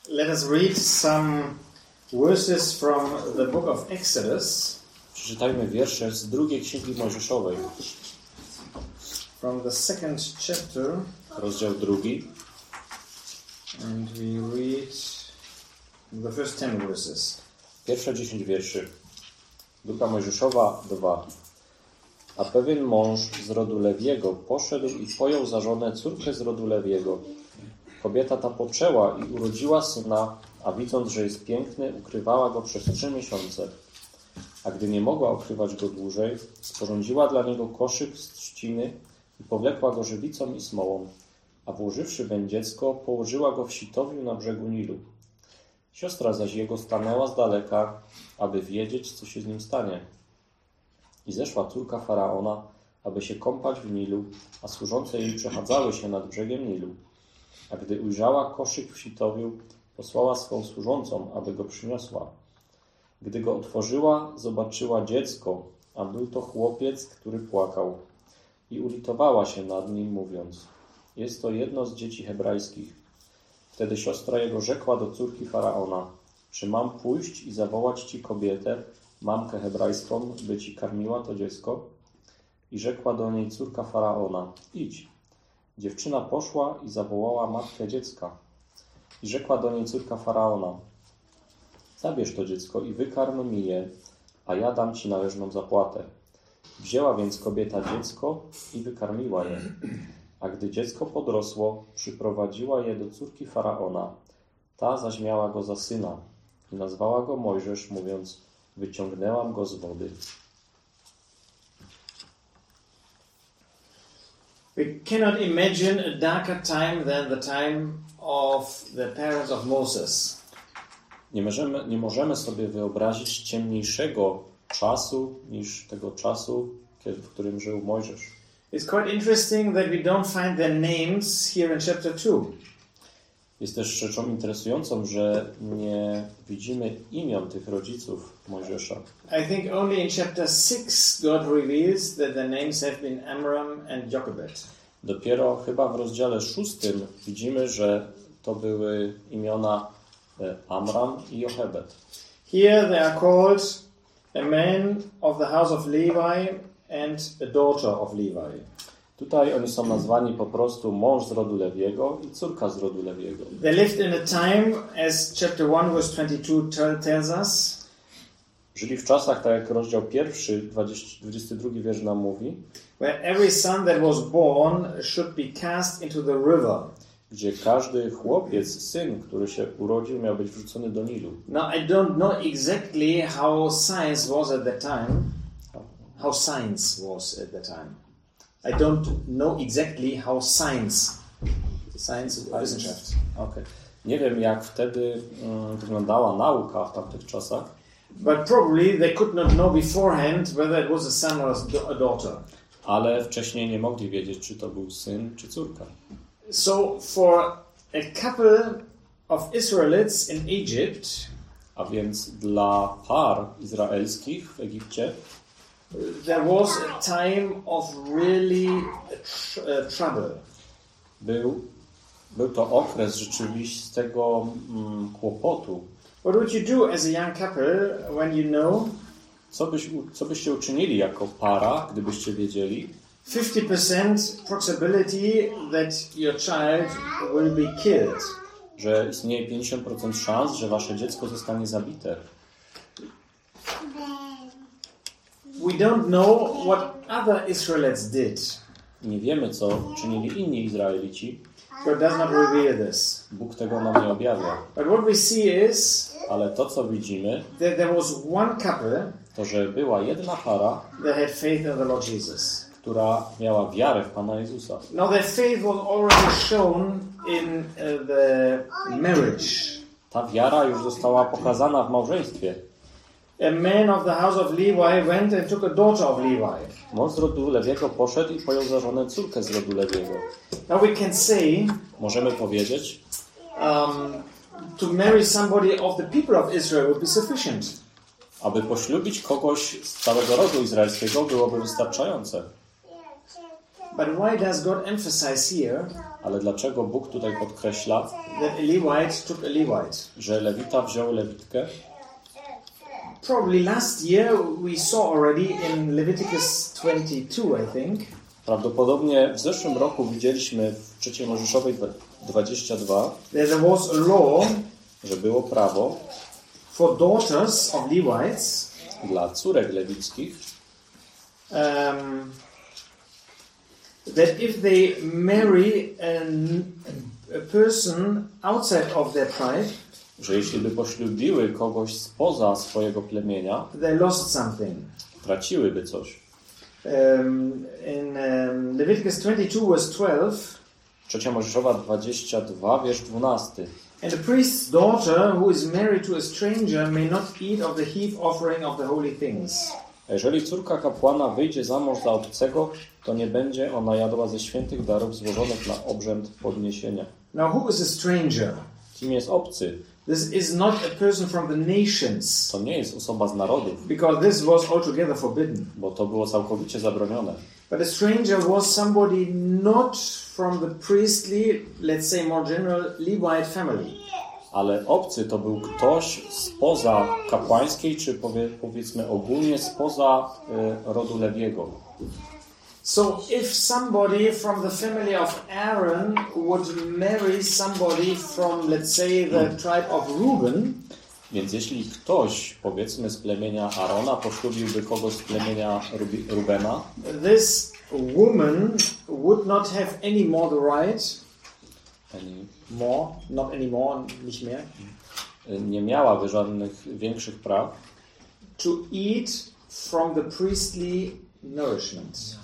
Let us read some verses from the book of Exodus. Przeczytajmy wiersze z drugiej Księgi Mojżeszowej. From the second chapter. Rozdział 2. And we read the first 10 verses. Pierwsze 10 wierszy. Druga Mojżeszowa 2. A pewien mąż z rodu Lewiego poszedł i pojął za żonę córkę z rodu Lewiego. Kobieta ta poczęła i urodziła syna, a widząc, że jest piękny, ukrywała go przez 3 miesiące. A gdy nie mogła ukrywać go dłużej, sporządziła dla niego koszyk z trzciny i powlekła go żywicą i smołą. A włożywszy weń dziecko, położyła go w sitowiu na brzegu Nilu. Siostra zaś jego stanęła z daleka, aby wiedzieć, co się z nim stanie. I zeszła córka Faraona, aby się kąpać w Nilu, a służące jej przechadzały się nad brzegiem Nilu. A gdy ujrzała koszyk w sitowiu, posłała swą służącą, aby go przyniosła. Gdy go otworzyła, zobaczyła dziecko, a był to chłopiec, który płakał. I ulitowała się nad nim, mówiąc: jest to jedno z dzieci hebrajskich. Wtedy siostra jego rzekła do córki Faraona: czy mam pójść i zawołać ci kobietę, mamkę hebrajską, by ci karmiła to dziecko? I rzekła do niej córka Faraona: idź. Dziewczyna poszła i zawołała matkę dziecka. I rzekła do niej córka Faraona: zabierz to dziecko i wykarm mi je, a ja dam ci należną zapłatę. Wzięła więc kobieta dziecko i wykarmiła je. A gdy dziecko podrosło, przyprowadziła je do córki Faraona. Ta zaś miała go za syna i nazwała go Mojżesz, mówiąc: wyciągnęłam go z wody. We cannot imagine a darker time than the time of the parents of Moses. Nie możemy sobie wyobrazić ciemniejszego czasu niż tego czasu, w którym żył Mojżesz. It's quite interesting that we don't find their names here in chapter 2. Jest też rzeczą interesującą, że nie widzimy imion tych rodziców Mojżesza. I think only in chapter 6 God reveals that their names have been Amram and Jochebed. Dopiero chyba w rozdziale 6 widzimy, że to były imiona Amram i Jochebed. Here they are called a man of the house of Levi and a daughter of Levi. Tutaj oni są nazwani po prostu mąż z rodu Lewiego i córka z rodu Lewiego. They lived in a time, as chapter 1 verse 22 tells us, żyli w czasach, tak jak rozdział 1, 22 wiersz nam mówi, where every son that was born should be cast into the river. Gdzie każdy chłopiec, syn, który się urodził, miał być wrzucony do Nilu. Now I don't know exactly how science was at that time. How science was at that time. I don't know exactly how science Wissenschaft. Okay. Nie wiem, jak wtedy wyglądała nauka w tamtych czasach. But probably they could not know beforehand whether it was a son or a daughter. Ale wcześniej nie mogli wiedzieć, czy to był syn, czy córka. So for a couple of Israelites in Egypt, a więc dla par izraelskich w Egipcie, there was a time of really trouble. Był to okres rzeczywistego kłopotu. What would you do as a young couple when you know? Co byście uczynili jako para, gdybyście wiedzieli? 50% possibility that your child will be killed. Że istnieje 50% szans, że wasze dziecko zostanie zabite. We don't know what other Israelites did. Nie wiemy, co czynili inni Izraelici. God does not reveal this. Bóg tego nam nie objawia. But what we see is ale to, co widzimy, that there was one couple to, że była jedna para, that had faith in the Lord Jesus, która miała wiarę w Pana Jezusa. Now their faith was already shown in the marriage. Ta wiara już została pokazana w małżeństwie. A man of the house of Levi went and took a daughter of Levi. Mąż z rodu Lewiego poszedł i pojął za żonę córkę z rodu Lewiego. Now we can say, możemy powiedzieć, to marry somebody of the people of Israel would be sufficient. Aby poślubić kogoś z całego rodu izraelskiego byłoby wystarczające. But why does God emphasize here Ale dlaczego Bóg tutaj podkreśla, that a Levite took a Levite? że Lewita wziął Lewitkę? Probably last year we saw already in Leviticus 22, I think. Prawdopodobnie w zeszłym roku widzieliśmy w 3 Mojżeszowej 22, There was a law że było prawo for daughters of Levites dla córek lewickich, that if they marry a person outside of their tribe, że jeśli by poślubiły kogoś spoza swojego plemienia, they lost something. traciłyby coś. In Leviticus 22 verse 12, 3 Mojżeszowa 22, wiersz 12. and a priest's daughter who is married to a stranger may not eat of the heave offering of the holy things. A jeżeli córka kapłana wyjdzie za mąż za obcego, to nie będzie ona jadła ze świętych darów złożonych na obrzęd podniesienia. Now who is a stranger? Kim jest obcy? This is not a person from the nations, To nie jest osoba z narodów, because this was altogether forbidden. bo to było całkowicie zabronione. But a stranger was somebody not from the priestly, let's say more general, Levite family. Ale obcy to był ktoś spoza kapłańskiej, czy powiedzmy ogólnie spoza rodu Lewiego. So if somebody from the family of Aaron would marry somebody from, let's say, the tribe of Reuben, Więc jeśli ktoś, powiedzmy z plemienia Arona, poślubiłby kogoś z plemienia Rubena, this woman would not have any more the right, nicht mehr, nie miałaby żadnych większych praw, to eat from the priestly nourishment.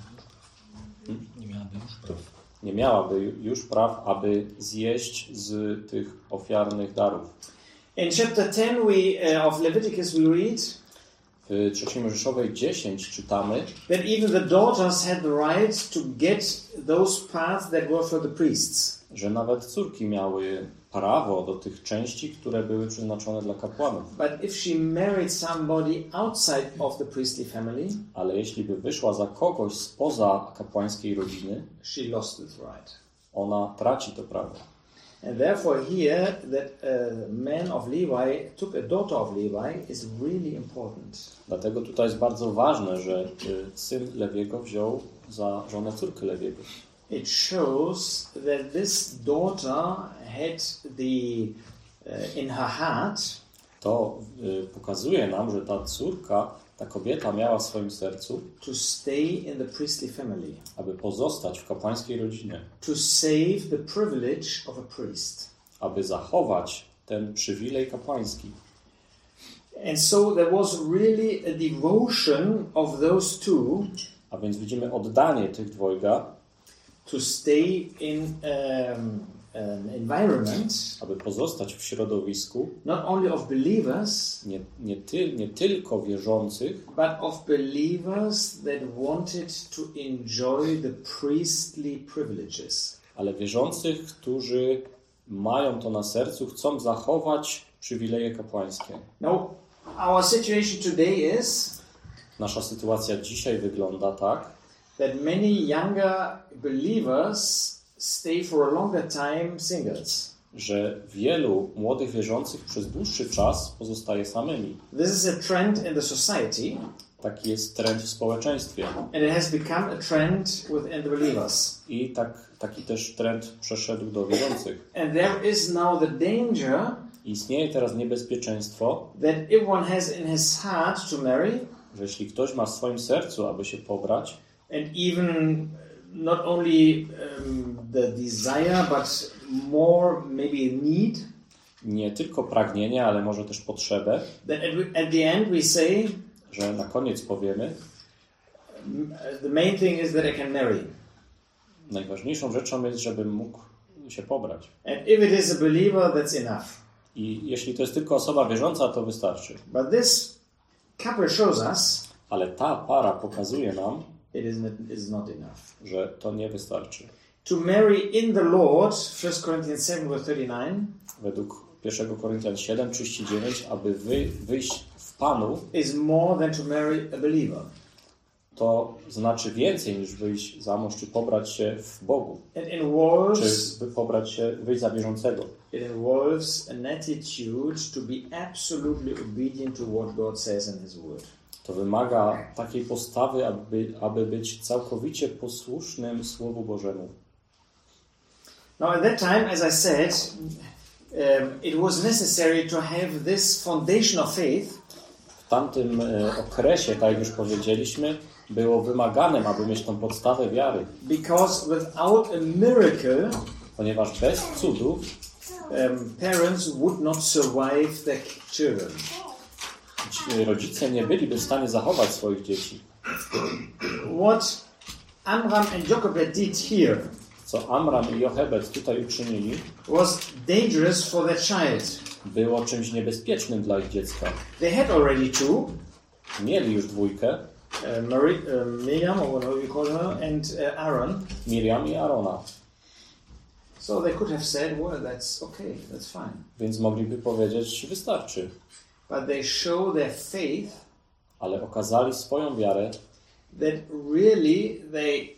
nie miałaby już praw, aby zjeść z tych ofiarnych darów. In chapter 10 of Leviticus we read W 3 Mojżeszowej 10 czytamy, that even the daughters had the right to get those parts that were for the priests. że nawet córki miały prawo do tych części, które były przeznaczone dla kapłanów. But if she married somebody outside of the priestly family, Ale jeśli by wyszła za kogoś spoza kapłańskiej rodziny, she lost this right. ona traci to prawo. And therefore here that a man of Levi took a daughter of Levi is really important. Dlatego tutaj jest bardzo ważne, że syn Lewiego wziął za żonę córkę Lewiego. It shows that this daughter had in her heart To pokazuje nam, że ta córka, ta kobieta miała w swoim sercu, to stay in the priestly family, aby pozostać w kapłańskiej rodzinie, to save the privilege of a priest. aby zachować ten przywilej kapłański. And so there was really a devotion of those two A więc widzimy oddanie tych dwojga, to stay in an environment aby pozostać w środowisku not only of believers, nie tylko wierzących, but of believers that wanted to enjoy the priestly privileges. ale wierzących, którzy mają to na sercu, chcą zachować przywileje kapłańskie. Now, our situation today is Nasza sytuacja dzisiaj wygląda tak, that many younger believers stay for a longer time singles. że wielu młodych wierzących przez dłuższy czas pozostaje samymi. This is a trend in the society, Taki jest trend w społeczeństwie. and it has become a trend within the believers. I taki też trend przeszedł do wierzących. And there is now the danger Istnieje teraz niebezpieczeństwo, that if one has in his heart to marry, że jeśli ktoś ma w swoim sercu, aby się pobrać, and even not only the desire, but more maybe need, nie tylko pragnienie, ale może też potrzebę, that at the end we say, że na koniec powiemy, the main thing is that I can marry. najważniejszą rzeczą jest, żebym mógł się pobrać. And if it is a believer, that's enough. I jeśli to jest tylko osoba wierząca, to wystarczy. But this couple shows us Ale ta para pokazuje nam, it is not enough. że to nie wystarczy. To marry in the Lord, 1 Corinthians 7 verse 39, Według 1 Koryntian 7:39, aby wyjść w Panu, is more than to marry a believer. to znaczy więcej niż wyjść za mąż, czy pobrać się w Bogu, It involves, czy pobrać się, wyjść za wierzącego. it involves an attitude to be absolutely obedient to what God says in His Word. To wymaga takiej postawy, aby być całkowicie posłusznym Słowu Bożemu. Now, at that time, as I said, it was necessary to have this foundation of faith. W tamtym okresie, tak jak już powiedzieliśmy, było wymaganym, aby mieć tą podstawę wiary. Because without a miracle, Ponieważ bez cudów parents would not survive their children. rodzice nie byliby w stanie zachować swoich dzieci. What Amram and Jochebed did here Co Amram i Jochebed tutaj uczynili, was dangerous for their child. było czymś niebezpiecznym dla ich dziecka. They had already two, Mieli już dwójkę, Miriam, or whatever you call her, and Aaron. Miriam i Arona. So they could have said, well, that's okay, that's fine. Więc mogliby powiedzieć, wystarczy. But they show their faith Ale okazali swoją wiarę, that really they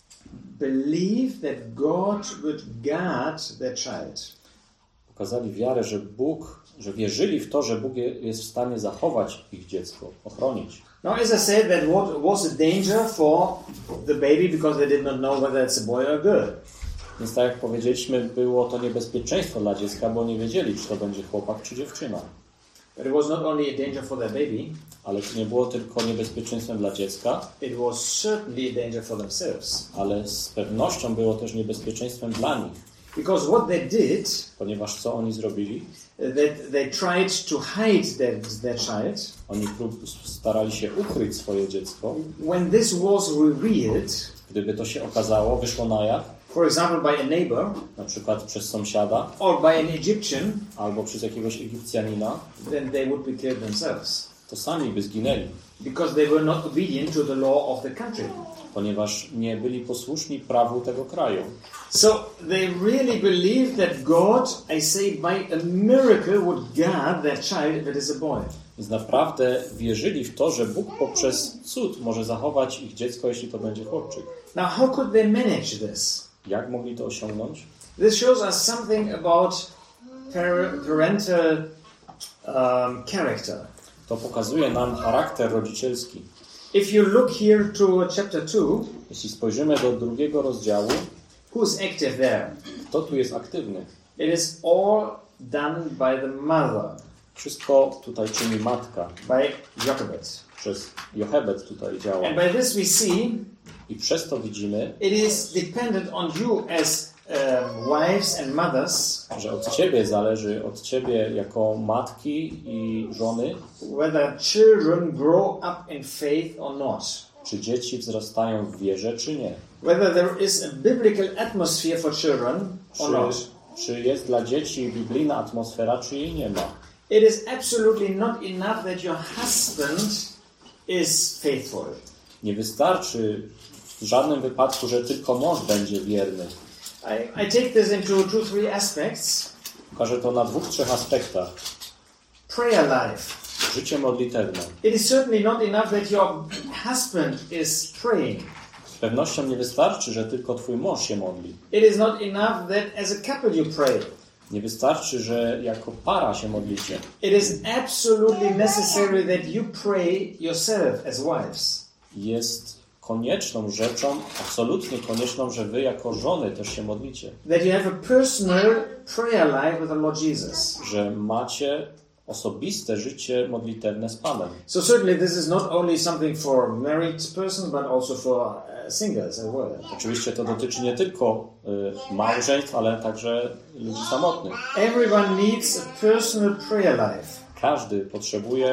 believe that God would guard their child. Okazali wiarę, że wierzyli w to, że Bóg jest w stanie zachować ich dziecko, ochronić. Now, as I said, that was a danger for the baby because they did not know whether it's a boy or a girl. Więc tak jak powiedzieliśmy, było to niebezpieczeństwo dla dziecka, bo nie wiedzieli, czy to będzie chłopak, czy dziewczyna. But it was not only a danger for their baby, Ale to nie było tylko niebezpieczeństwem dla dziecka, it was certainly a danger for themselves. ale z pewnością było też niebezpieczeństwem dla nich. Because what they did, Ponieważ co oni zrobili? that they tried to hide their child. Oni starali się ukryć swoje dziecko. When this was revealed, Gdyby to się okazało, wyszło na jaw, for example by a neighbor na przykład przez sąsiada, or by an Egyptian, albo przez jakiegoś Egipcjanina, then they would be killed themselves. to sami by zginęli, Because they were not obedient to the law of the country. ponieważ nie byli posłuszni prawu tego kraju. So they really believed that God, I say by a miracle, would guard their child if it is a boy. Więc naprawdę wierzyli w to, że Bóg poprzez cud może zachować ich dziecko, jeśli to będzie chłopczyk. Now, how could they manage this? Jak mogli to osiągnąć? This shows us something about parental character. To pokazuje nam charakter rodzicielski. If you look here to chapter 2, Jeśli spojrzymy do 2 rozdziału, who's active there? kto tu jest aktywny? It is all done by the mother, Wszystko tutaj czyni matka. by Jochebed. Przez Jochebed tutaj działa. And by this we see I przez to widzimy, it is dependent on you as wives and mothers, że od Ciebie zależy, od Ciebie jako matki i żony, whether children grow up in faith or not. czy dzieci wzrastają w wierze, czy nie. Whether there is a biblical atmosphere for children or not. Czy jest dla dzieci biblijna atmosfera, czy jej nie ma. It is absolutely not enough that your husband is faithful. Nie wystarczy w żadnym wypadku, że tylko mąż będzie wierny. I take this into 2-3 aspects. Pokażę to na 2-3 aspektach. Prayer life. Życie modlitewne. It is certainly not enough that your husband is praying. Z pewnością nie wystarczy, że tylko twój mąż się modli. It is not enough that as a couple you pray. Nie wystarczy, że jako para się modlicie. It is absolutely necessary that you pray yourself as wives. Jest konieczną rzeczą, absolutnie konieczną, że wy jako żony też się modlicie. That you have a personal prayer life with the Lord Jesus. Że macie osobiste życie modlitewne z Panem. So certainly this is not only something for married persons, but also for singles as well. Oczywiście to dotyczy nie tylko małżeństw, ale także ludzi samotnych. Everyone needs a personal prayer life. Każdy potrzebuje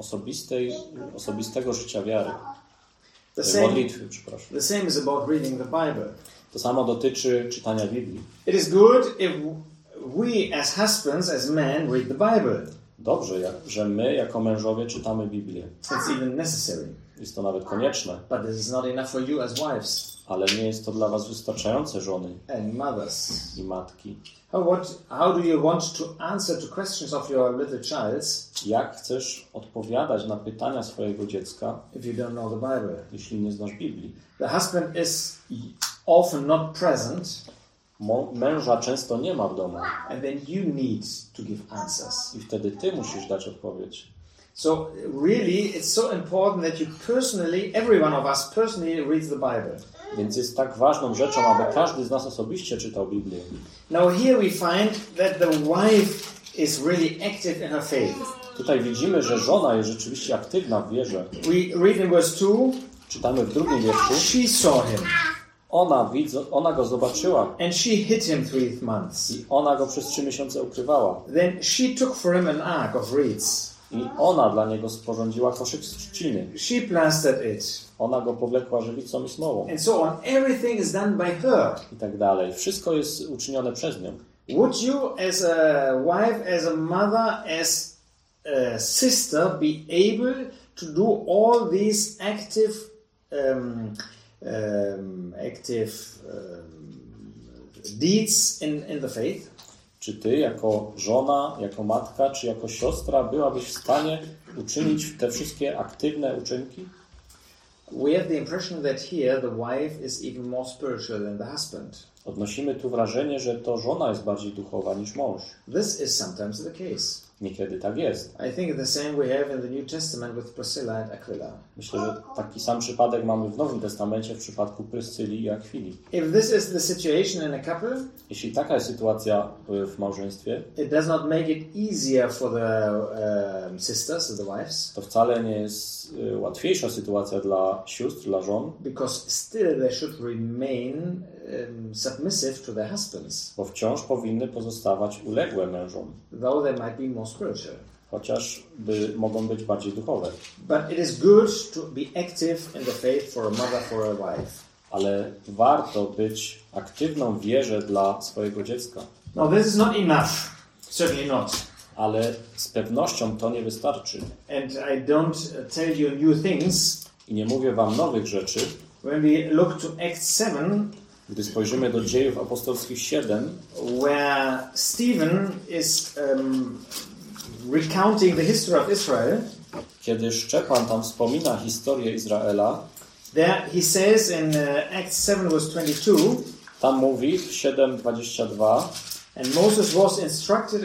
osobistego życia wiary. Modlitwy, przepraszam. The same is about reading the Bible. To samo dotyczy czytania Biblii. It is good if we as husbands, as men, read the Bible. dobrze, że my jako mężowie czytamy Biblię. It's even necessary. Jest to nawet konieczne. But this is not enough for you as wives Ale nie jest to dla was wystarczające, żony and mothers. i matki. How do you want to answer to questions of your little child Jak chcesz odpowiadać na pytania swojego dziecka, if you don't know the Bible? jeśli nie znasz Biblii? The husband is often not present, Męża często nie ma w domu and then you need to give answers. i wtedy ty musisz dać odpowiedź. So really, it's so important that you personally, every one of us personally reads the Bible. Więc jest tak ważną rzeczą, aby każdy z nas osobiście czytał Biblię. Now here we find that the wife is really active in her faith. Tutaj widzimy, że żona jest rzeczywiście aktywna w wierze. We read in verse 2, Czytamy w 2 wierszu. she saw him, Ona go zobaczyła and she hid him 3 months. i ona go przez 3 miesiące ukrywała. Then she took for him an ark of reeds. I ona dla niego sporządziła koszyk z trzciny. She plastered it. Ona go powlekła żywicą i smołą. And so on. Everything is done by her. I tak dalej. Wszystko jest uczynione przez nią. Would you, as a wife, as a mother, as a sister, be able to do all these active deeds in the faith? Czy ty jako żona, jako matka, czy jako siostra byłabyś w stanie uczynić te wszystkie aktywne uczynki? We have the impression that here the wife is even more spiritual than the husband. Odnosimy tu wrażenie, że to żona jest bardziej duchowa niż mąż. This is sometimes the case. Niekiedy tak jest. I think the same we have in the New Testament with Priscilla and Aquila. Myślę, że taki sam przypadek mamy w Nowym Testamencie w przypadku Pryscyli i Akwili. If this is the situation in a couple, Jeśli taka jest sytuacja w małżeństwie, it does not make it easier for the sisters, the wives, to wcale nie jest łatwiejsza sytuacja dla sióstr, dla żon, because still they should remain submissive to their husbands, bo wciąż powinny pozostawać uległe mężom, though they might be more spiritual. chociaż mogą być bardziej duchowe. But it is good to be active in the faith for a mother, for a wife. Ale warto być aktywną w wierze dla swojego dziecka. Now this is not enough, certainly not. Ale z pewnością to nie wystarczy. And I don't tell you new things. I nie mówię wam nowych rzeczy. When we look to Acts 7, Gdy spojrzymy do Dziejów Apostolskich 7, where Stephen is recounting the history of Israel, kiedy Szczepan tam wspomina historię Izraela, there he says in Acts 7 verse 22, tam mówi w 7:22, and Moses was instructed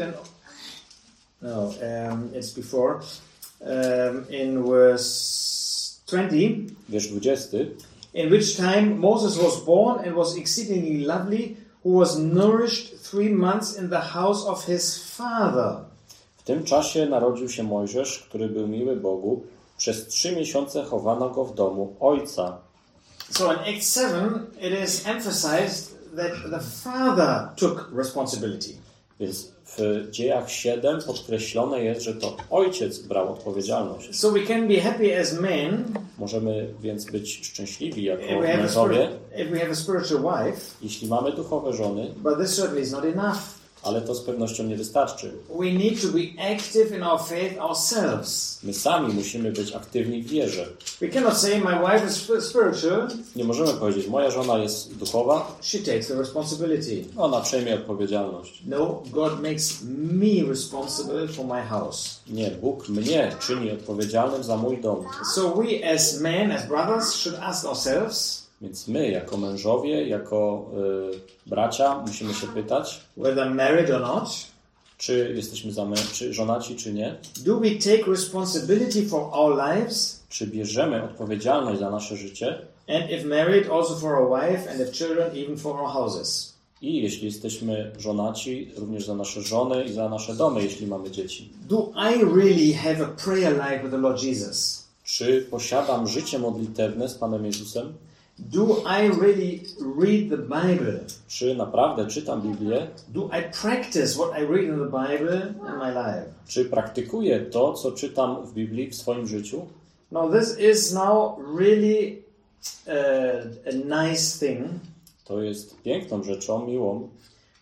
it's before, in verse 20, wiersz 20, in which time Moses was born and was exceedingly lovely, who was nourished 3 months in the house of his father. w tym czasie narodził się Mojżesz, który był miły Bogu. Przez 3 miesiące chowano go w domu ojca. So in Acts 7, it is emphasized that the father took responsibility. Więc w Dziejach 7 podkreślone jest, że to ojciec brał odpowiedzialność. So we can be happy as men Możemy więc być szczęśliwi jako if we mężowie, have a spiritual wife, jeśli mamy duchowe żony, but this certainly is not enough. ale to z pewnością nie wystarczy. We need to be active in our faith ourselves. My sami musimy być aktywni w wierze. We cannot say my wife is spiritual. Nie możemy powiedzieć, moja żona jest duchowa, She takes the responsibility. ona przejmie odpowiedzialność. No, God makes me responsible for my house. Nie, Bóg mnie czyni odpowiedzialnym za mój dom. So we as men, as brothers, should ask ourselves Więc my, jako mężowie, jako bracia, musimy się pytać, whether married or not, czy jesteśmy czy żonaci, czy nie. do we take responsibility for our lives? Czy bierzemy odpowiedzialność za nasze życie. And if married, also for our wife and if children, even for our houses. I jeśli jesteśmy żonaci, również za nasze żony i za nasze domy, jeśli mamy dzieci. Do I really have a prayer life with the Lord Jesus? Czy posiadam życie modlitewne z Panem Jezusem? Do I really read the Bible? Czy naprawdę czytam Biblię? Do I practice what I read in the Bible in my life? Czy praktykuję to, co czytam w Biblii w swoim życiu? Now this is now really a nice thing. To jest piękną rzeczą, miłą,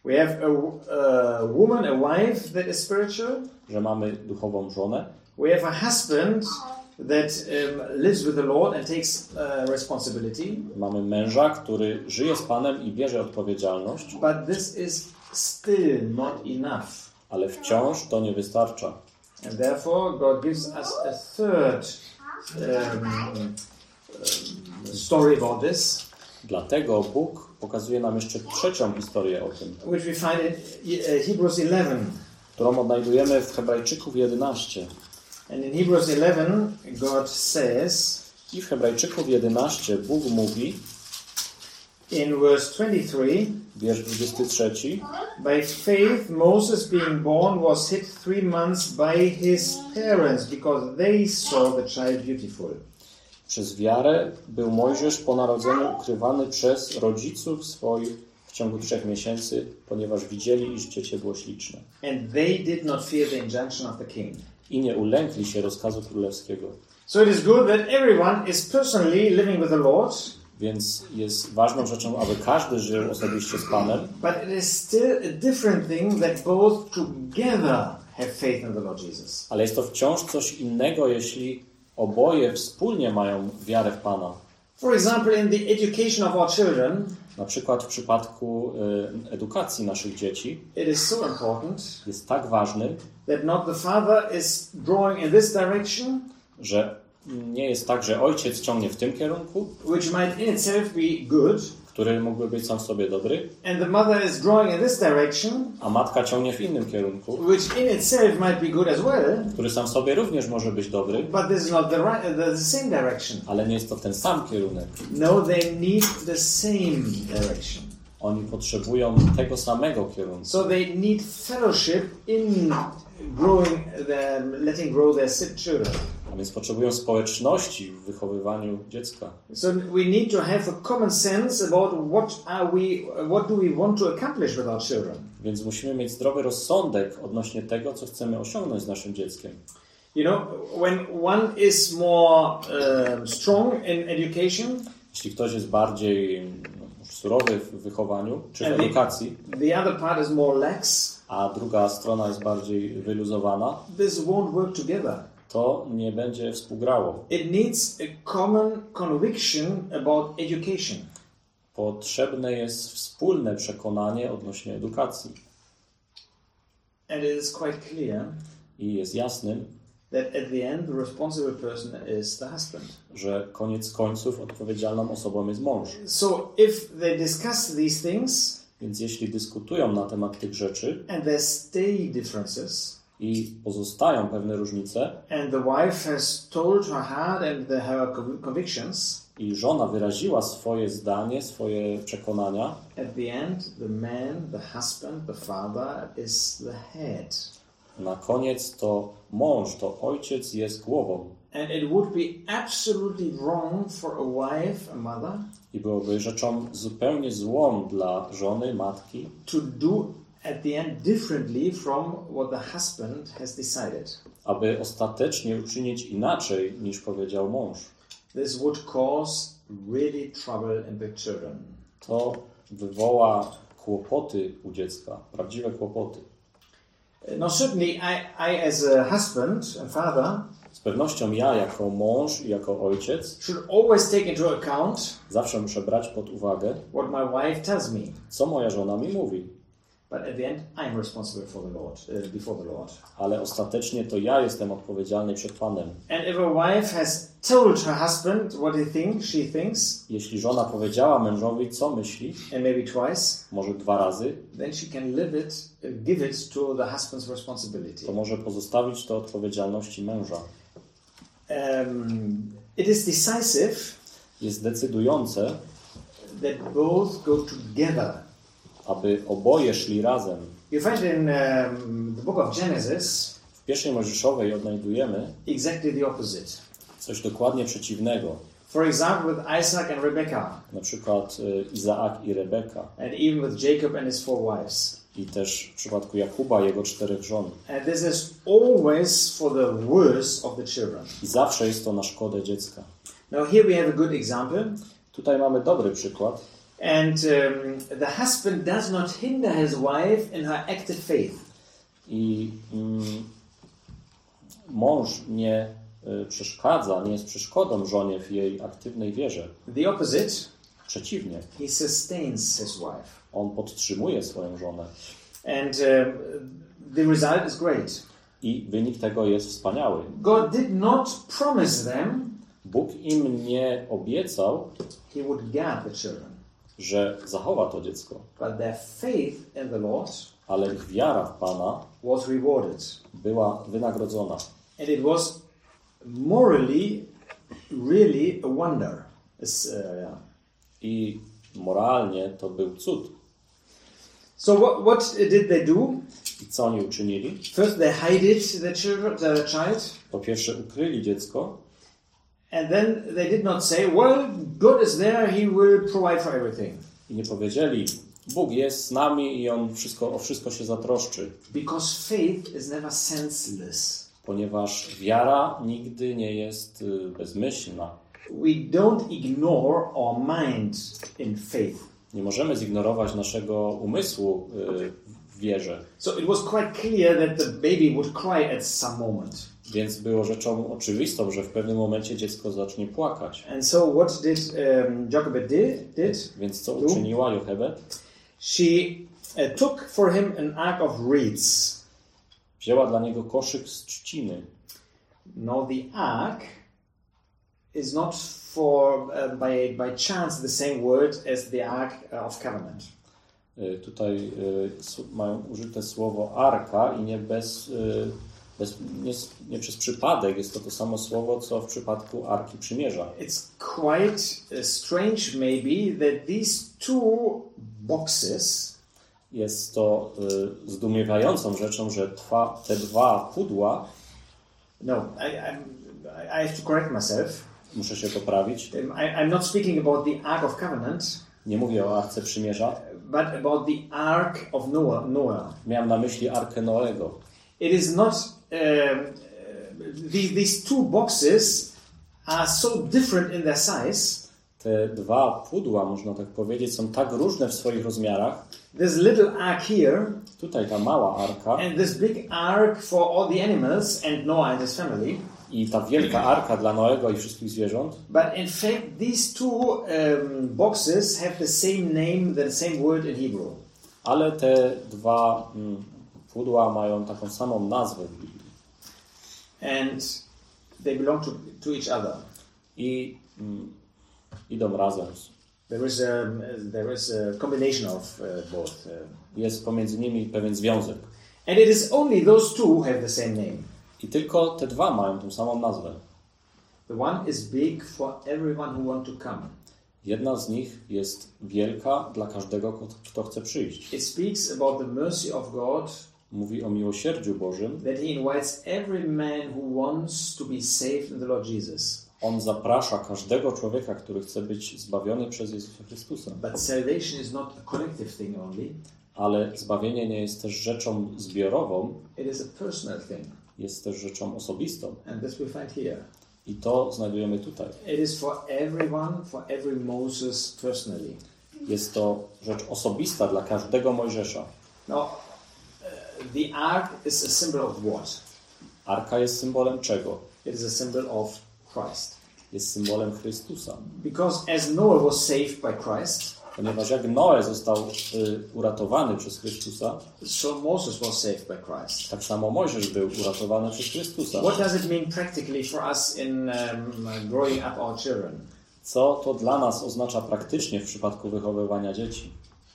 We have a woman, a wife that is spiritual. że mamy duchową żonę, We have a husband that lives with the Lord and takes responsibility. mamy męża, który żyje z Panem i bierze odpowiedzialność, But this is still not enough. ale wciąż to nie wystarcza. And therefore God gives us a third story about this, Dlatego Bóg pokazuje nam jeszcze trzecią historię o tym, which we find in Hebrews 11. którą odnajdujemy w Hebrajczyków 11. And in Hebrews 11, God says I w Hebrajczyków 11 Bóg mówi, in verse 23, wiersz 23, by faith Moses being born was hid 3 months by his parents because they saw the child beautiful. przez wiarę był Mojżesz po narodzeniu ukrywany przez rodziców swoich w ciągu 3 miesięcy, ponieważ widzieli, iż dziecię było śliczne. And they did not fear the injunction of the king. I nie ulękli się rozkazu królewskiego. So it is good that everyone is personally living with the Lord, Więc jest ważną rzeczą, aby każdy żył osobiście z Panem, but it is still a different thing that both together have faith in the Lord Jesus. ale jest to wciąż coś innego, jeśli oboje wspólnie mają wiarę w Pana. For example, in the education of our children, Na przykład w przypadku edukacji naszych dzieci it is so important jest tak ważny, that not the father is drawing in this direction, że nie jest tak, że ojciec ciągnie w tym kierunku, which might in itself be good, który mógłby być sam w sobie dobry, and the mother is drawing in this direction, a matka ciągnie w innym kierunku, which in itself might be good as well, który sam w sobie również może być dobry, but this is not the same direction. ale nie jest to ten sam kierunek. No, they need the same direction. Oni potrzebują tego samego kierunku. So they need fellowship in growing them, letting grow their children. A więc potrzebują społeczności w wychowywaniu dziecka. So we need to have a common sense about what do we want to accomplish with our children. Więc musimy mieć zdrowy rozsądek odnośnie tego, co chcemy osiągnąć z naszym dzieckiem. You know, when one is more strong in education, Jeśli ktoś jest bardziej surowy w wychowaniu czy w And the- edukacji, the other part is more lax, a druga strona jest bardziej wyluzowana, this won't work together. to nie będzie współgrało. It needs a common conviction about education. Potrzebne jest wspólne przekonanie odnośnie edukacji. And it is quite clear I jest jasnym, that at the end the responsible person is the husband. że koniec końców odpowiedzialną osobą jest mąż. So if they discuss these things Więc jeśli dyskutują na temat tych rzeczy and there stay differences, i pozostają pewne różnice and the wife has told her heart and her convictions, i żona wyraziła swoje zdanie, swoje przekonania, at the end the man, the husband, the father is the head. na koniec to mąż, to ojciec jest głową. And it would be absolutely wrong for a wife, a mother, I byłoby rzeczą zupełnie złą dla żony, matki, to do at the end differently from what the husband has decided. aby ostatecznie uczynić inaczej, niż powiedział mąż. This would cause really trouble in the children. To wywoła kłopoty u dziecka, prawdziwe kłopoty. Now certainly I as a husband and father Z pewnością ja, jako mąż i jako ojciec, should always take into account zawsze muszę brać pod uwagę, what my wife tells me. co moja żona mi mówi. But at the end, I'm responsible for the Lord, before the Lord. Ale ostatecznie to ja jestem odpowiedzialny przed Panem. And if a wife has told her husband what she thinks, Jeśli żona powiedziała mężowi, co myśli, and maybe twice, może 2 razy, then she can give it to the husband's responsibility. to może pozostawić to odpowiedzialności męża. It is decisive Jest decydujące, that both go together. aby oboje szli razem. You find in the book of Genesis W pierwszej Mojżeszowej odnajdujemy exactly the opposite. coś dokładnie przeciwnego. For example, with Isaac and Rebekah, Na przykład Izaak i Rebeka. and even with Jacob and his 4 wives. I też w przypadku Jakuba i jego 4 żon. And this is always for the worse of the children. I zawsze jest to na szkodę dziecka. Now here we have a good example. Tutaj mamy dobry przykład. And the husband does not hinder his wife in her active faith. I mąż nie przeszkadza, nie jest przeszkodą żonie w jej aktywnej wierze. The opposite, Przeciwnie, he sustains his wife. on podtrzymuje swoją żonę. And the result is great. I wynik tego jest wspaniały. God did not promise them Bóg im nie obiecał, he would guard the children. że zachowa to dziecko, But their faith in the Lord ale ich wiara w Pana was rewarded. była wynagrodzona. And it was morally really a wonder. I moralnie to był cud. So what did they do? I co oni uczynili? First they hid the child. Po pierwsze ukryli dziecko, And then they did not say, well, God is there, he will provide for everything. i nie powiedzieli, Bóg jest z nami i On o wszystko się zatroszczy. Because faith is never senseless. Ponieważ wiara nigdy nie jest bezmyślna. We don't ignore our mind in faith. Nie możemy zignorować naszego umysłu w wierze. So it was quite clear that the baby would cry at some moment. Więc było rzeczą oczywistą, że w pewnym momencie dziecko zacznie płakać. And so what did Jochebed did? Więc co uczyniła Jochebed? She took for him an ark of reeds. Wzięła dla niego koszyk z trzciny. Now the ark is not for by chance the same word as the ark of covenant. Tutaj mają użyte słowo arka i nie przez przypadek jest to samo słowo, co w przypadku Arki Przymierza. It's quite strange maybe that these two boxes Jest to zdumiewającą rzeczą, że te dwa pudła, no, I have to correct myself. muszę się poprawić, I'm not speaking about the Ark of Covenant, nie mówię o Arce Przymierza, but about the Ark of Noah. miałem na myśli Arkę Noego. It is not, these two boxes are so different in their size. Te dwa pudła, można tak powiedzieć, są tak różne w swoich rozmiarach. There's little ark here, Tutaj ta mała arka and this big ark for all the animals and Noah and his family. i ta wielka arka dla Noego i wszystkich zwierząt. But in fact, these two boxes have the same name, the same word in Hebrew. Ale te dwa pudła mają taką samą nazwę w Biblii. And they belong to each other. I idą razem. There is a combination of both. Jest pomiędzy nimi pewien związek. And it is only those two who have the same name. I tylko te dwa mają tą samą nazwę. The one is big for everyone who want to come. Jedna z nich jest wielka dla każdego, kto chce przyjść. It speaks about the mercy of God. Mówi o miłosierdziu Bożym. That he invites every man who wants to be saved in the Lord Jesus. On zaprasza każdego człowieka, który chce być zbawiony przez Jezusa Chrystusa. But salvation is not a collective thing only. Ale zbawienie nie jest też rzeczą zbiorową. It is a personal thing. Jest też rzeczą osobistą. And this we find here. I to znajdujemy tutaj. It is for everyone, for every Moses personally. Jest to rzecz osobista dla każdego Mojżesza. Now, the ark is a symbol of what? Arka jest symbolem czego? It is a symbol of Christ. Jest symbolem Chrystusa. Because as Noah was saved by Christ, Ponieważ jak Noe został uratowany przez Chrystusa, so Moses was saved by Christ. tak samo Mojżesz był uratowany przez Chrystusa. What does it mean practically for us in growing up our children? Co to dla nas oznacza praktycznie w przypadku wychowywania dzieci?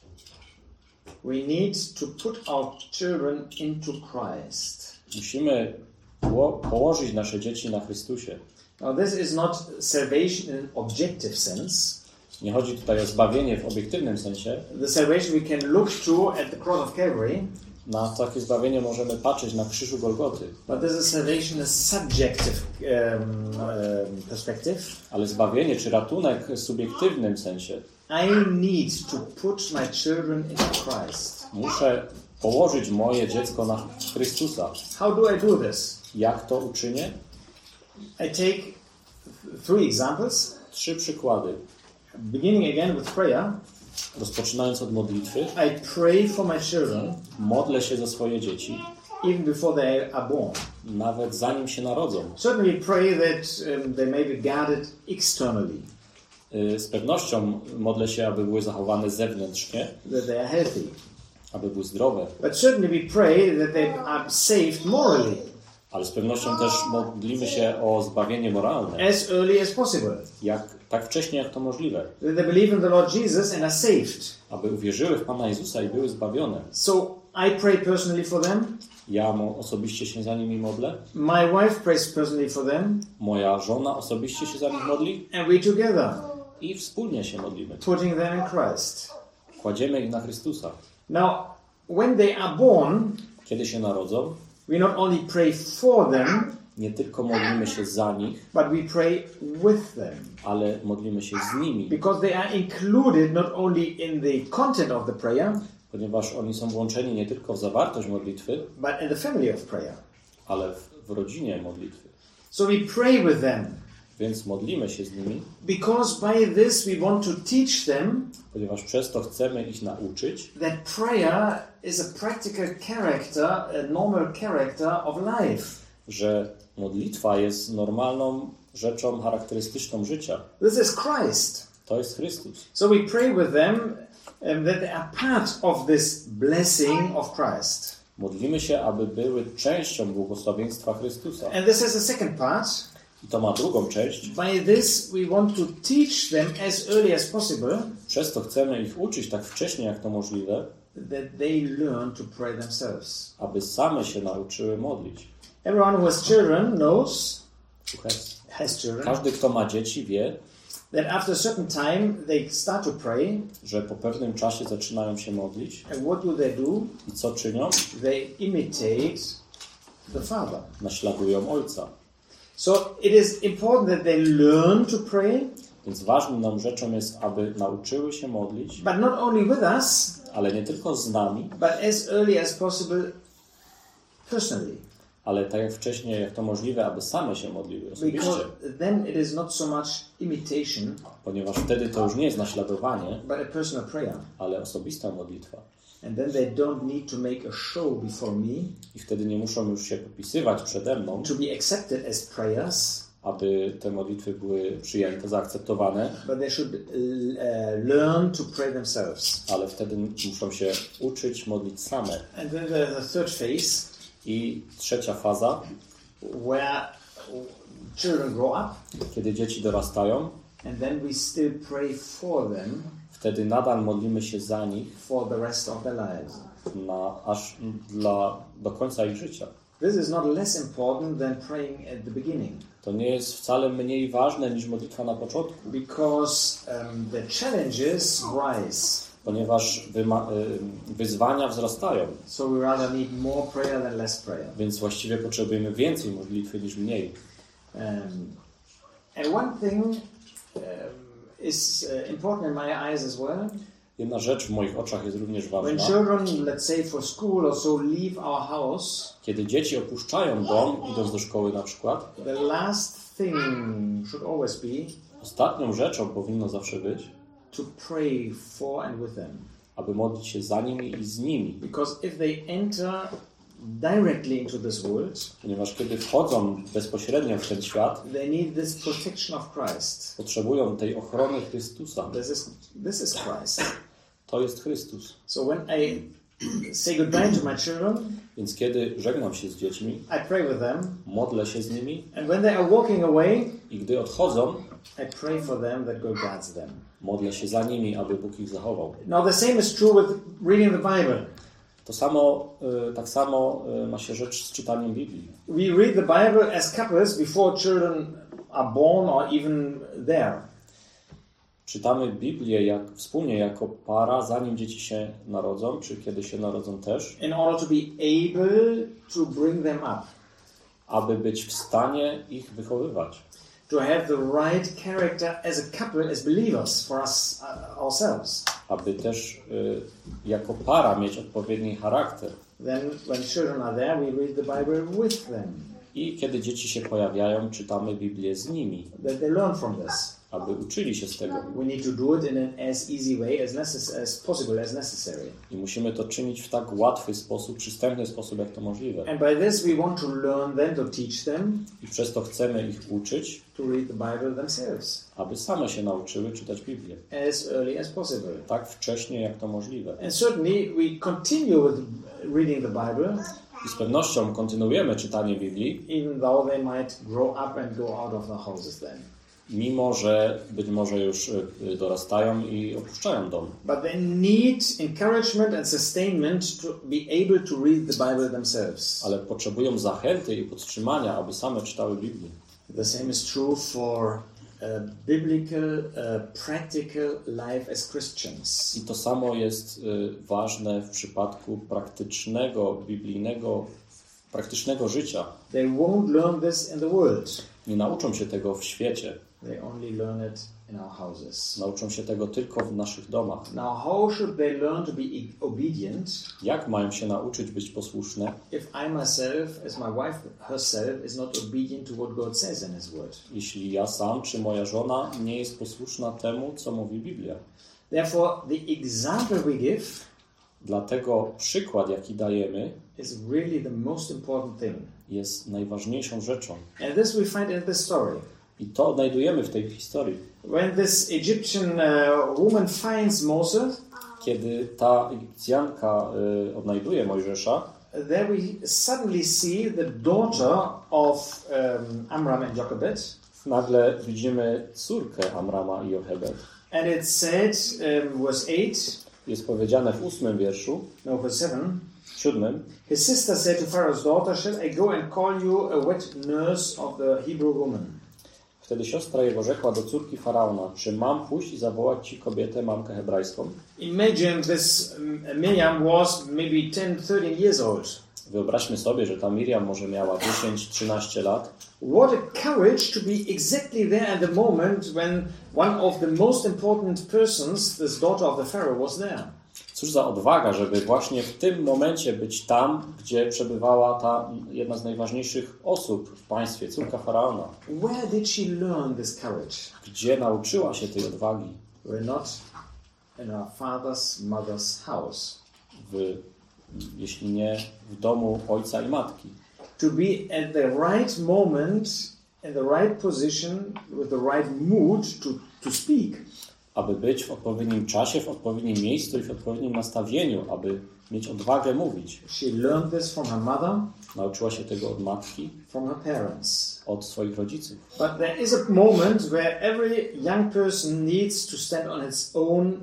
We need to put our children into Christ. Musimy położyć nasze dzieci na Chrystusie. Now this is not salvation in objective sense. Nie chodzi tutaj o zbawienie w obiektywnym sensie. The salvation we can look to at the cross of Calvary. Na takie zbawienie możemy patrzeć na krzyżu Golgoty. But this is salvation in a subjective perspective. Ale zbawienie czy ratunek w subiektywnym sensie. I need to put my children into Christ. Muszę położyć moje dziecko na Chrystusa. How do I do this? Jak to uczynię? I take 3 examples. 3 przykłady. Beginning again with prayer. Rozpoczynając od modlitwy, I pray for my children modlę się za swoje dzieci, even before they are born. nawet zanim się narodzą. Certainly pray that they may be guarded externally, Z pewnością modlę się, aby były zachowane zewnętrznie, that they are healthy. aby były zdrowe, But certainly we pray that they are saved morally ale z pewnością też modlimy się o zbawienie moralne, as early as possible. tak wcześnie jak to możliwe, That they believe in the Lord Jesus and are saved. aby uwierzyły w Pana Jezusa i były zbawione. So I pray personally for them. Ja osobiście się za nimi modlę, My wife prays personally for them, moja żona osobiście się za nich modli and we together i wspólnie się modlimy. putting them in Christ. Kładziemy ich na Chrystusa. Now, when they are born, Kiedy się narodzą, we not only pray for them, nie tylko modlimy się za nich, but we pray with them, ale modlimy się z nimi, because they are included not only in the content of the prayer, ponieważ oni są włączeni nie tylko w zawartość modlitwy, but in the family of prayer. ale w rodzinie modlitwy. So we pray with them, Więc modlimy się z nimi, because by this we want to teach them ponieważ przez to chcemy ich nauczyć, that prayer is a practical character, a normal character of life. że modlitwa jest normalną rzeczą charakterystyczną życia. This is Christ. To jest Chrystus. So we pray with them that they are part of this blessing of Christ. Modlimy się, aby były częścią błogosławieństwa Chrystusa. And this has a second part. I to ma drugą część. By this we want to teach them as early as possible Przez to chcemy ich uczyć tak wcześnie, jak to możliwe, that they learn to pray themselves. aby same się nauczyły modlić. Everyone who has children knows, has children, Każdy, kto ma dzieci, wie, that after a certain time they start to pray. że po pewnym czasie zaczynają się modlić. And what do they do? I co czynią? They imitate the Father. Naśladują Ojca. So it is important that they learn to pray, Więc ważną rzeczą jest, aby nauczyły się modlić, but not only with us, ale nie tylko z nami, but as early as possible personally. ale tak jak wcześniej, jak to możliwe, aby same się modliły osobiście. Because then it is not so much imitation, Ponieważ wtedy to już nie jest naśladowanie, but a personal prayer. ale osobista modlitwa. And then they don't need to make a show before me I wtedy nie muszą już się popisywać przede mną, to be accepted as prayers, aby te modlitwy były przyjęte, zaakceptowane, but they should learn to pray themselves. ale wtedy muszą się uczyć modlić same. And then the third phase, I trzecia faza, where children grow up, kiedy dzieci dorastają, and then we still pray for them wtedy nadal modlimy się za nich for the rest of their lives. aż do końca ich życia. This is not less important than praying at the beginning, To nie jest wcale mniej ważne niż modlitwa na początku, because the challenges rise. ponieważ wyzwania wzrastają, So we rather need more prayer than less prayer. więc właściwie potrzebujemy więcej modlitwy niż mniej. And one thing is important in my eyes as well. Jedna rzecz w moich oczach jest również When ważna. children, let's say for school or so, leave our house, Kiedy dzieci opuszczają dom, idąc do szkoły na przykład, the last thing should always be ostatnią rzeczą powinno zawsze być, to pray for and with them. aby modlić się za nimi i z nimi. Because if they enter directly into this world, Ponieważ kiedy wchodzą bezpośrednio w ten świat, they need this protection of Christ. potrzebują tej ochrony Chrystusa. This is Christ. To jest Chrystus. So when I say goodbye to my children, Więc kiedy żegnam się z dziećmi, I pray with them, modlę się z nimi and when they are walking away, i gdy odchodzą, I pray for them that God guards them. modlę się za nimi, aby Bóg ich zachował. Now the same is true with reading the Bible. Tak samo ma się rzecz z czytaniem Biblii. We read the Bible as couples before children are born or even there. Czytamy Biblię wspólnie jako para, zanim dzieci się narodzą, czy kiedy się narodzą też, In order to be able to bring them up. aby być w stanie ich wychowywać. To have the right character as a couple, as believers for us ourselves. Aby też jako para mieć odpowiedni charakter. Then when children are there, we read the Bible with them. I kiedy dzieci się pojawiają, czytamy Biblię z nimi, That they learn from this. aby uczyli się z tego. We need to do it in an as easy way as possible as necessary. I musimy to czynić w tak łatwy sposób, przystępny sposób, jak to możliwe. And by this we want to learn them, to teach them I przez to chcemy ich uczyć, to read the Bible themselves aby same się nauczyły czytać Biblię. as early as possible. Tak wcześnie, jak to możliwe. And certainly we continue with reading the Bible, I z pewnością kontynuujemy czytanie Biblii, even though they might grow up and go out of the houses then. mimo że być może już dorastają i opuszczają dom. But they need encouragement and sustainment to be able to read the Bible themselves. Ale potrzebują zachęty i podtrzymania, aby same czytały Biblię. The same is true for biblical, practical life as Christians. I to samo jest ważne w przypadku praktycznego życia. They won't learn this in the world. Nie nauczą się tego w świecie. They only learn it in our houses. Nauczą się tego tylko w naszych domach. Now, how should they learn to be obedient Jak mają się nauczyć być posłuszne, if I myself, as my wife herself, is not obedient to what God says in His Word? jeśli ja sam czy moja żona nie jest posłuszna temu, co mówi Biblia? Therefore, the example we give Dlatego przykład, jaki dajemy, is really the most important thing. jest najważniejszą rzeczą. And this we find in this story. I to odnajdujemy w tej historii. When this Egyptian woman finds Moses, Kiedy ta Egipcjanka odnajduje Mojżesza, there we suddenly see the daughter of Amram and Jochebed. nagle widzimy córkę Amrama i Jochebed. And it said, verse 8, Jest powiedziane w 8 wierszu, no, verse 7, 7. his sister said to Pharaoh's daughter, shall I go and call you a wet nurse of the Hebrew woman? Wtedy siostra jego rzekła do córki Faraona, czy mam pójść i zawołać ci kobietę, mamkę hebrajską? Imagine this Miriam was maybe 10-13 years old. Wyobraźmy sobie, że ta Miriam może miała 10-13 lat. What a courage to be exactly there at the moment when one of the most important persons, this daughter of the Pharaoh, was there. Cóż za odwaga, żeby właśnie w tym momencie być tam, gdzie przebywała ta jedna z najważniejszych osób w państwie, córka Faraona. Where did she learn this courage? Gdzie nauczyła się tej odwagi? We're not in her father's, mother's house. Jeśli nie w domu ojca i matki. To be at the right moment, in the right position, with the right mood to speak. Aby być w odpowiednim czasie, w odpowiednim miejscu i w odpowiednim nastawieniu, aby mieć odwagę mówić. She learned this from her mother, Nauczyła się tego od matki, from her parents. od swoich rodziców. But there is a moment where every young person needs to stand on its own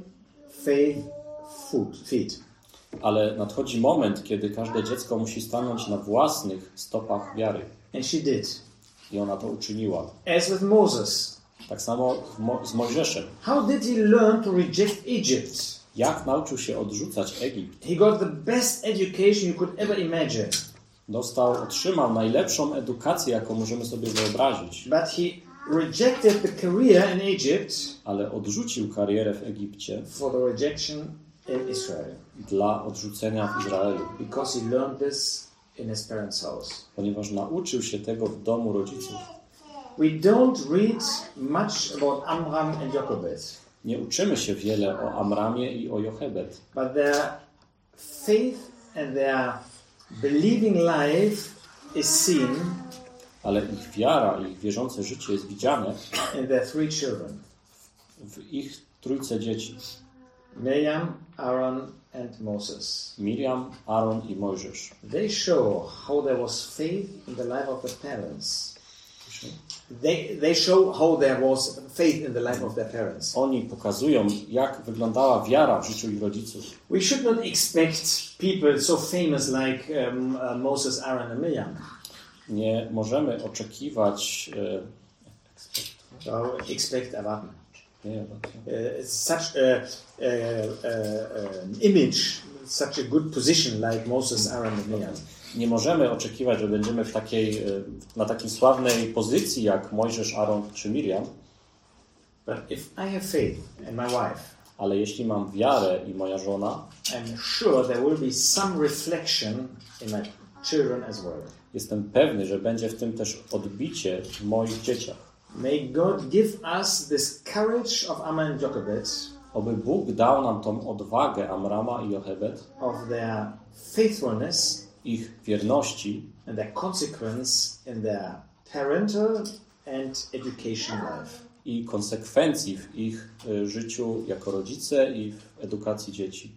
feet. Ale nadchodzi moment, kiedy każde dziecko musi stanąć na własnych stopach wiary. And she did. I ona to uczyniła. As with Moses. Tak samo z Mojżeszem. How did he learn to reject Egypt? Jak nauczył się odrzucać Egipt? He got the best education you could ever imagine. Otrzymał najlepszą edukację, jaką możemy sobie wyobrazić. But he rejected the career in Egypt, ale odrzucił karierę w Egipcie for the rejection in Israel. Dla odrzucenia w Izraelu. Because he learned this in his parents' house. Ponieważ nauczył się tego w domu rodziców. We don't read much about Amram and Jochebed. Nie uczymy się wiele o Amramie i o Jochebed. But their faith and their believing life is seen, ale ich wiara i ich wierzące życie jest widziane in their three children. W ich trójce dzieci. Miriam, Aaron and Moses. Miriam, Aaron i Mojżesz. They show how there was faith in the life of their parents. They show how there was faith in the life of their parents. Oni pokazują, jak wyglądała wiara w życiu ich rodziców. We should not expect people so famous like Moses, Aaron and Miriam. Nie możemy oczekiwać erwarten. Nie, Such an image, such a good position like Moses, Aaron and Miriam. Nie możemy oczekiwać, że będziemy na takiej sławnej pozycji jak Mojżesz, Aaron czy Miriam. But if I have faith in my wife, ale jeśli mam wiarę i moja żona, I'm sure there will be some reflection in my children as well. Jestem pewny, że będzie w tym też odbicie w moich dzieciach. May God give us this courage of Amram and Jochebed, Oby Bóg dał nam tą odwagę Amrama i Jochebed, of their faithfulness ich wierności and their consequence in their parental and education life. i konsekwencji w ich życiu jako rodzice i w edukacji dzieci.